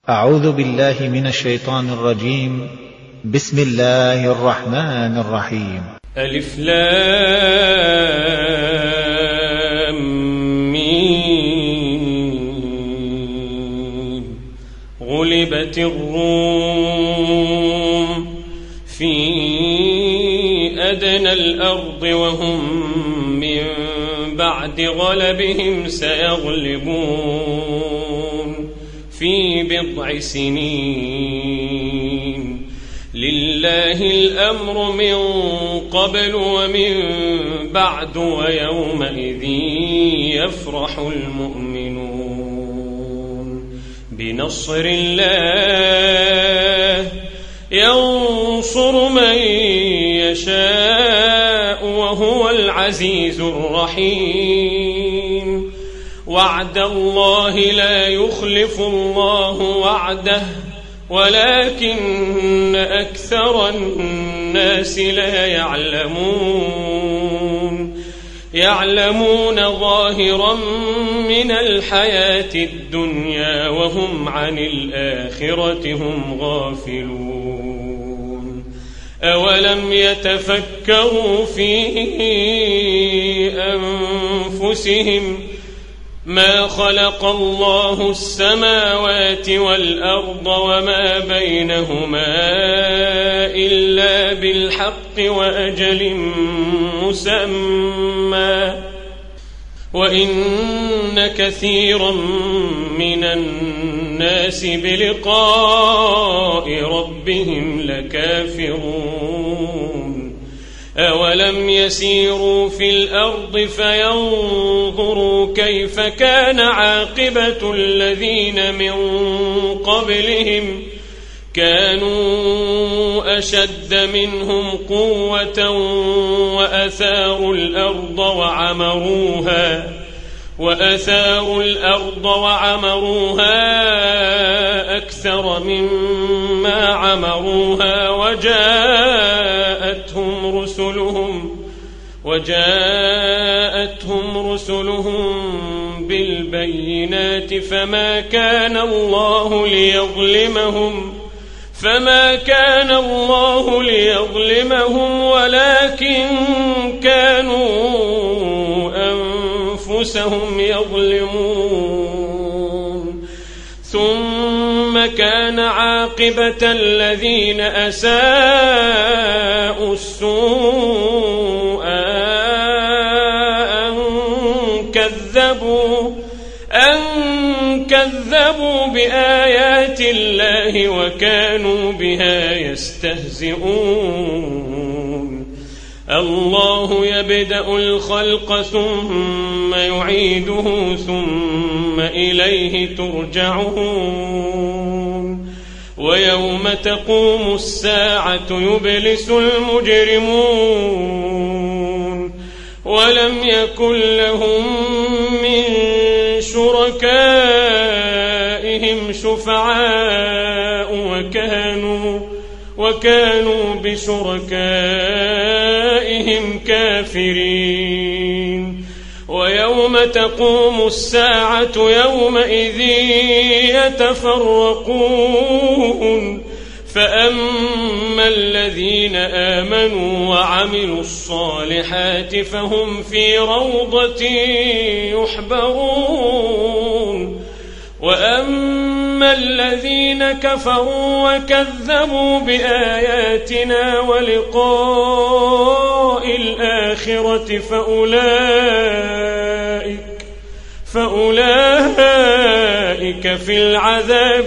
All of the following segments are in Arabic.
أعوذ بالله من الشيطان الرجيم. بسم الله الرحمن الرحيم. ألف لام ميم. غلبت الروم في أدنى الأرض وهم من بعد غلبهم سيغلبون في بضع سنين. لله الأمر من قبل ومن بعد ويومئذ يفرح المؤمنون بنصر الله ينصر من يشاء وهو العزيز الرحيم. وعد الله لا يخلف الله وعده ولكن أكثر الناس لا يعلمون ظاهرا من الحياة الدنيا وهم عن الآخرة هم غافلون. أولم يتفكروا في أنفسهم ما خلق الله السماوات والأرض وما بينهما إلا بالحق وأجل مسمى وإن كثيرا من الناس بلقاء ربهم لكافرون. أولم يسيروا في الأرض فينظروا كيف كان عاقبة الذين من قبلهم كانوا أشد منهم قوة وأثاروا الأرض وعمروها أكثر مما عمروها وجاءتهم رسلهم بالبينات فما كان الله ليظلمهم ولكن كانوا أنفسهم يظلمون. ثم كان عاقبة الذين أساءوا السوء أن كذبوا بآيات الله وكانوا بها يستهزئون. الله يبدأ الخلق ثم يعيده ثم إليه ترجعون. ويوم تقوم الساعة يبلس المجرمون ولم يكن لهم من شركائهم شفعاء وكانوا بشركائهم كافرين. ويوم تقوم الساعة يومئذ يتفرقون فأما الذين آمنوا وعملوا الصالحات فهم في روضة يحبرون. وأما الذين كفروا وكذبوا بآياتنا ولقاء الآخرة فأولئك في العذاب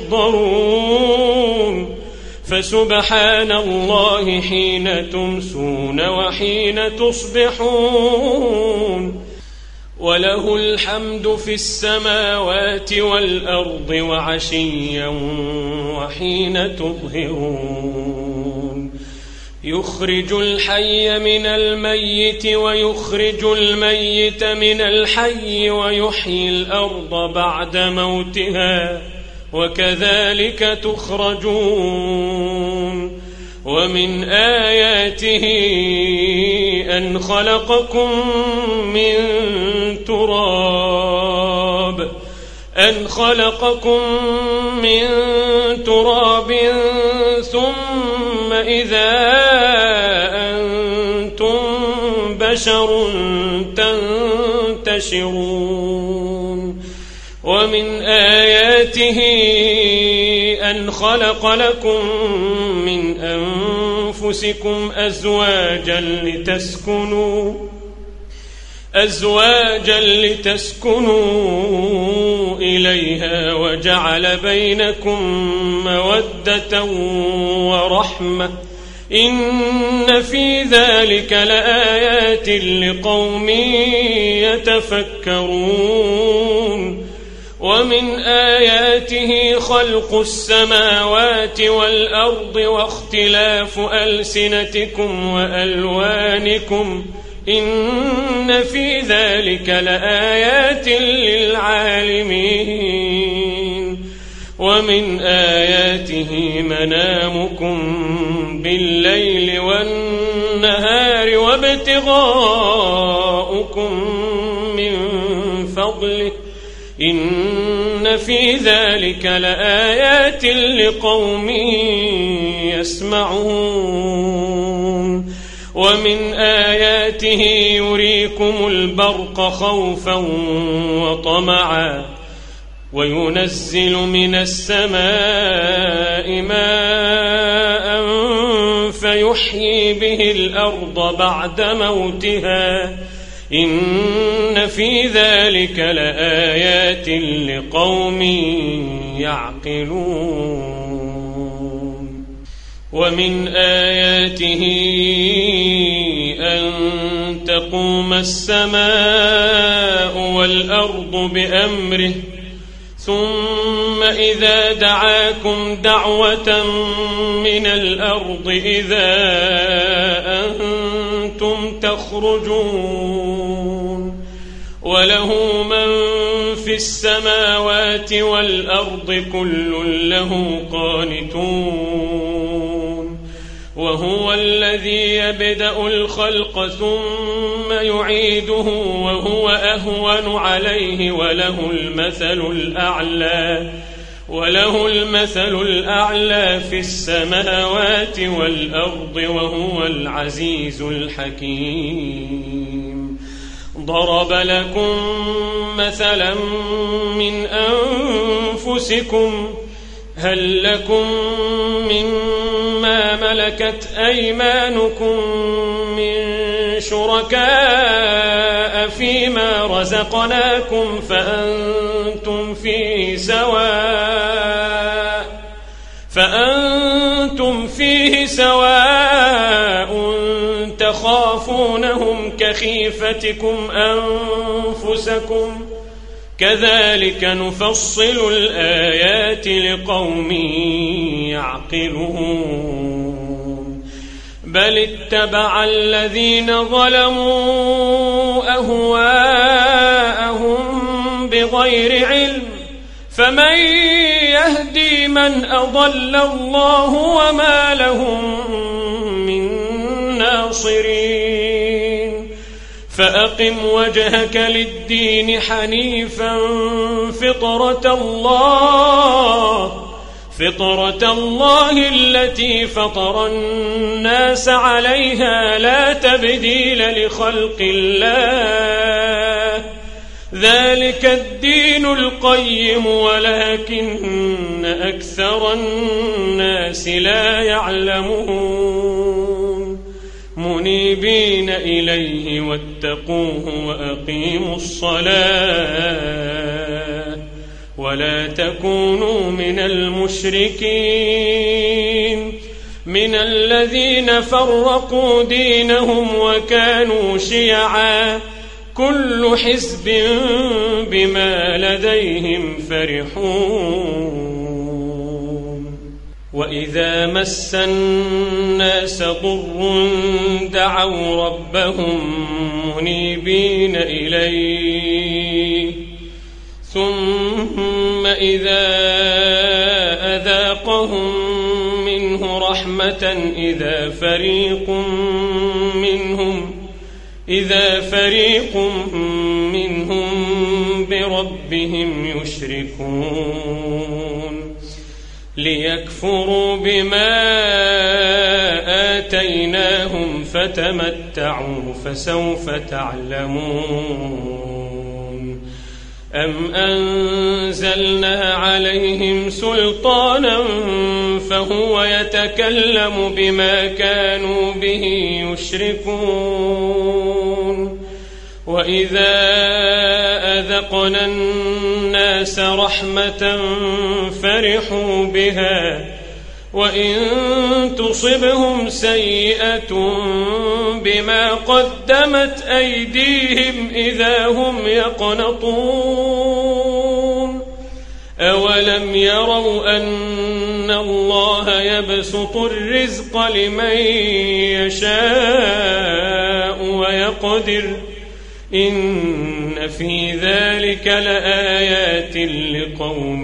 محضرون. فسبحان الله حين تمسون وحين تصبحون. وله الحمد في السماوات والأرض وعشيا وحين تظهرون. يخرج الحي من الميت ويخرج الميت من الحي ويحيي الأرض بعد موتها وكذلك تخرجون. ومن آياته أن خلقكم من تراب أن خلقكم من تراب ثم إذا أنتم بشر تنتشرون ومن آياته أن خلق لكم من أنفسكم أزواجا لتسكنوا إليها وجعل بينكم مودة ورحمة إن في ذلك لآيات لقوم يتفكرون ومن آياته خلق السماوات والأرض واختلاف ألسنتكم وألوانكم إن في ذلك لآيات للعالمين ومن آياته منامكم بالليل والنهار وابتغاؤكم من فضله إن في ذلك لآيات لقوم يسمعون ومن آياته يريكم البرق خوفا وطمعا وينزل من السماء ماء فيحيي به الأرض بعد موتها إن في ذلك لآيات لقوم يعقلون ومن آياته أن تقوم السماء والأرض بأمره ثم إذا دعاكم دعوة من الأرض إذا أنتم تخرجون وله من في السماوات والأرض كل له قانتون وهو الذي يبدأ الخلق ثم يعيده وهو أهون عليه وله المثل الأعلى في السماوات والأرض وهو العزيز الحكيم ضرب لكم مثلا من أنفسكم هل لكم مما ملكت أيمانكم من شركاء فيما رزقناكم فأنتم فيه سواء تخافونهم كخيفتكم أنفسكم كذلك نفصل الآيات لقوم يعقلون بل اتبع الذين ظلموا أهواءهم بغير علم فمن يهدي من أضل الله وما لهم من ناصرين فأقم وجهك للدين حنيفا فطرة الله التي فطر الناس عليها لا تبديل لخلق الله ذلك الدين القيم ولكن أكثر الناس لا يعلمون منيبين إليه واتقوه وأقيموا الصلاة ولا تكونوا من المشركين من الذين فرقوا دينهم وكانوا شيعا كل حزب بما لديهم فرحون وإذا مس الناس ضر دعوا ربهم منيبين إليه ثم إذا أذاقهم منه رحمة إذا فريق منهم بربهم بربهم يشركون ليكفروا بما آتيناهم فتمتعوا فسوف تعلمون أم أنزلنا عليهم سلطانا فهو يتكلم بما كانوا به يشركون وإذا أذقنا الناس رحمة فرحوا بها وإن تصبهم سيئة بما قدمت أيديهم إذا هم يقنطون أولم يروا أن الله يبسط الرزق لمن يشاء ويقدر إن في ذلك لآيات لقوم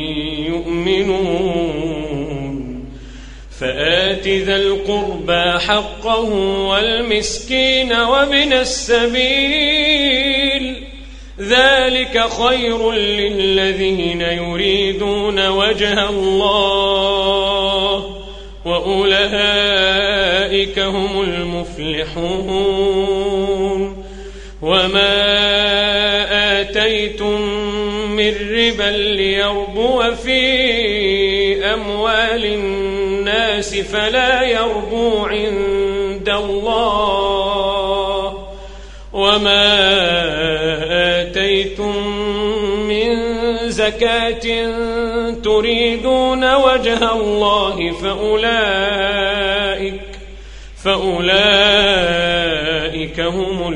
يؤمنون فآت ذا القربى حقه والمسكين وابن السبيل ذلك خير للذين يريدون وجه الله وأولئك هم المفلحون وما آتيتم من ربا ليربو في أموال الناس فلا يربو عند الله وما آتيتم من زكاة تريدون وجه الله فأولئك هم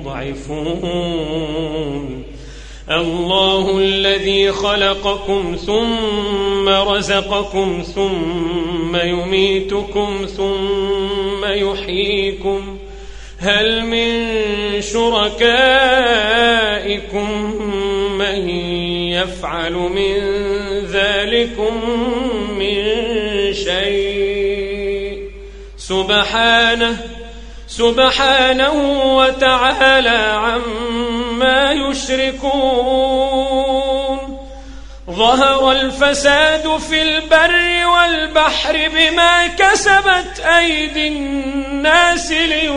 المضعفون الله الذي خلقكم ثم رزقكم ثم يميتكم ثم يحييكم هل من شركائكم من يفعل من ذلكم من شيء سبحانه وتعالى عما يشركون ظهر الفساد في البر والبحر بما كسبت أيدي الناس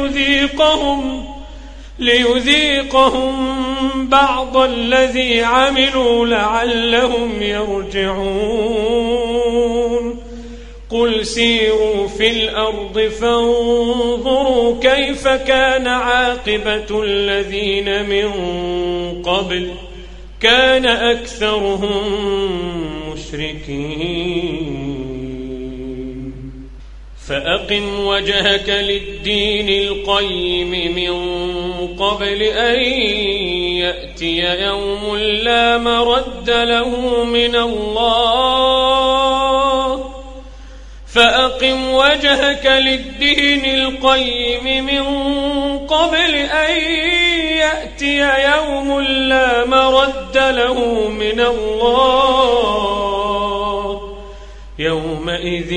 ليذيقهم بعض الذي عملوا لعلهم يرجعون قل سيروا في الأرض فانظروا كيف كان عاقبة الذين من قبل كان أكثرهم مشركين فأقم وجهك للدين القيم من قبل أن يأتي يوم لا مرد له من الله فأقم وجهك للدين القيم من قبل أن يأتي يوم لا مرد له من الله يومئذ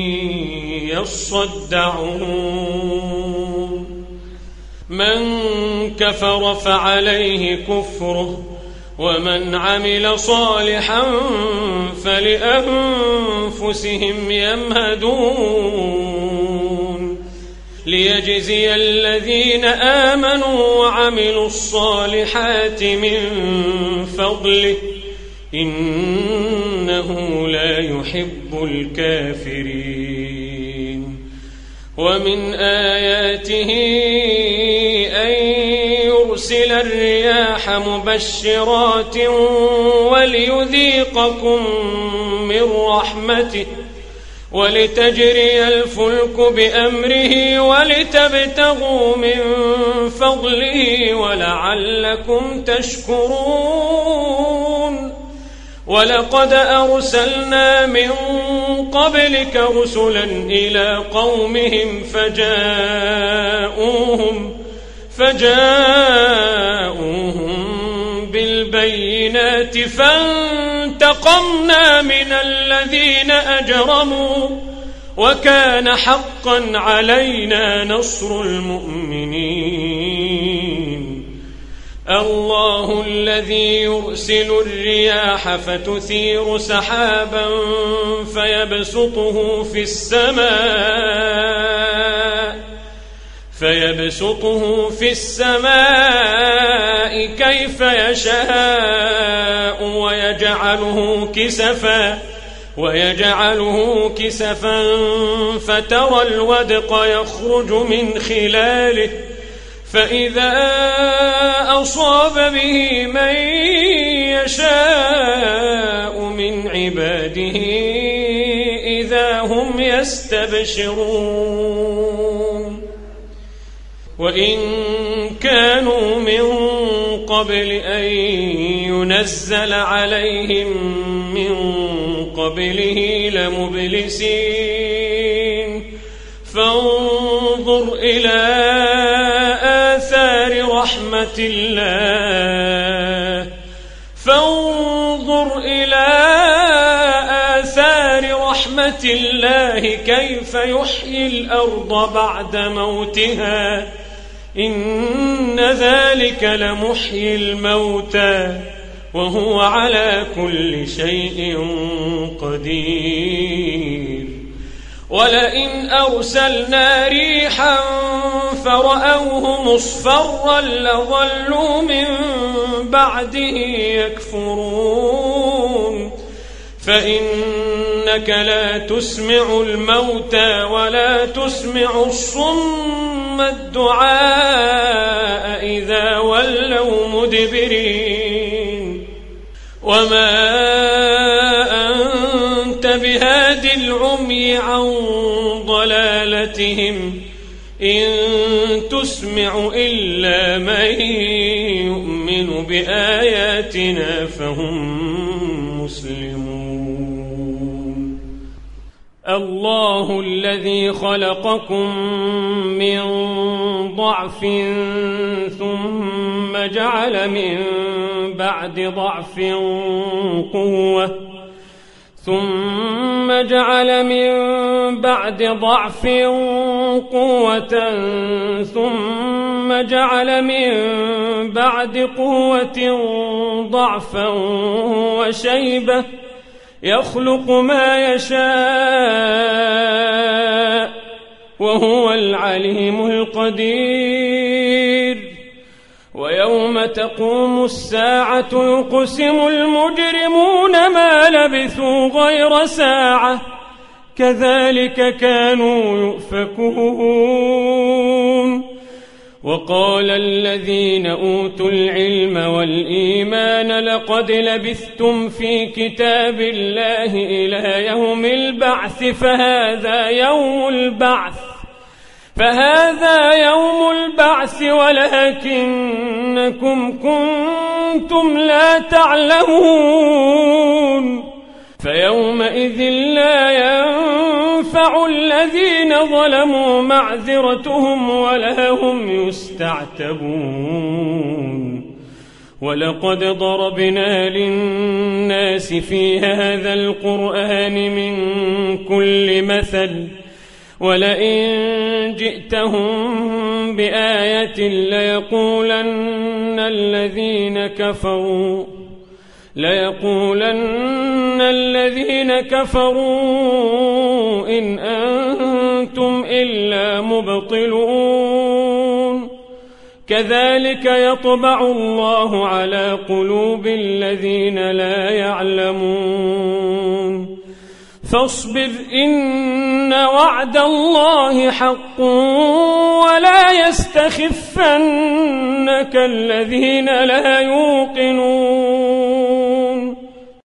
يصدعون من كفر فعليه كفره ومن عمل صالحا فلأنفسهم يمهدون ليجزي الذين آمنوا وعملوا الصالحات من فضله إنه لا يحب الكافرين ومن آياته أن يرسل الرياح مبشرات وليذيقكم من رحمته ولتجري الفلك بأمره ولتبتغوا من فضله ولعلكم تشكرون ولقد أرسلنا من قبلك رسلا إلى قومهم فجاءوهم بالبينات فانتقمنا من الذين أجرموا وكان حقا علينا نصر المؤمنين الله الذي يرسل الرياح فتثير سحابا فيبسطه في السماء كيف يشاء ويجعله كسفا فترى الودق يخرج من خلاله فإذا أصاب به من يشاء من عباده إذا هم يستبشرون وإن كانوا من قبل أن ينزل عليهم من قبله لمبلسين فانظر إلى آثار رحمة الله كيف يحيي الأرض بعد موتها إن ذلك لمحيي الموتى وهو على كل شيء قدير ولئن أرسلنا ريحا فرأوه مصفرا لظلوا من بعده يكفرون فإنك لا تسمع الموتى ولا تسمع الصم الدعاء إذا ولوا مدبرين وما أنت بهاد العمي عن ضلالتهم إن تسمع إلا من يؤمن بآياتنا فهم مسلمون الله الذي خلقكم من ضعف ثم جعل من بعد ضعف قوة ثم جعل من بعد ضعف قوة ثم جعل من بعد قوة ضعفا وشيبة يخلق ما يشاء وهو العليم القدير ويوم تقوم الساعة يقسم المجرمون ما لبثوا غير ساعة كذلك كانوا يؤفكون وقال الذين أوتوا العلم والإيمان لقد لبثتم في كتاب الله إلى يوم البعث فهذا يوم البعث ولكنكم كنتم لا تعلمون فيومئذ لا ينفع الذين ظلموا معذرتهم ولا هم يستعتبون ولقد ضربنا للناس في هذا القرآن من كل مثل ولئن جئتهم بآية ليقولن الذين كفروا إن أنتم إلا مبطلون كذلك يطبع الله على قلوب الذين لا يعلمون فاصبر إن وعد الله حق ولا يستخفنك الذين لا يوقنون